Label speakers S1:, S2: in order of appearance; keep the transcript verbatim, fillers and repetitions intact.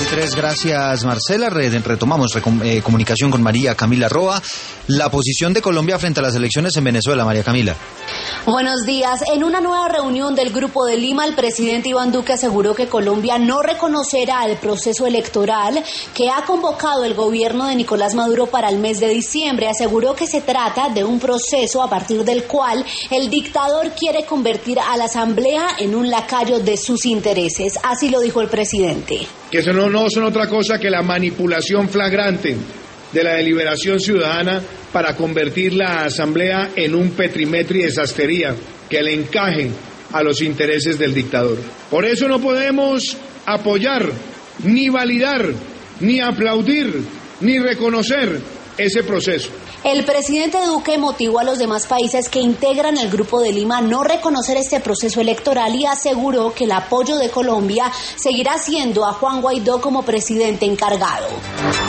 S1: Tres, gracias Marcela. Retomamos eh, comunicación con María Camila Roa. La posición de Colombia frente a las elecciones en Venezuela, María Camila.
S2: Buenos días. En una nueva reunión del Grupo de Lima, el presidente Iván Duque aseguró que Colombia no reconocerá el proceso electoral que ha convocado el gobierno de Nicolás Maduro para el mes de diciembre. Aseguró que se trata de un proceso a partir del cual el dictador quiere convertir a la Asamblea en un lacayo de sus intereses. Así lo dijo el presidente.
S3: Que eso no, no son otra cosa que la manipulación flagrante de la deliberación ciudadana para convertir la Asamblea en un petrimetri de sastrería que le encaje a los intereses del dictador. Por eso no podemos apoyar, ni validar, ni aplaudir, ni reconocer ese proceso.
S2: El presidente Duque motivó a los demás países que integran el Grupo de Lima a no reconocer este proceso electoral y aseguró que el apoyo de Colombia seguirá siendo a Juan Guaidó como presidente encargado.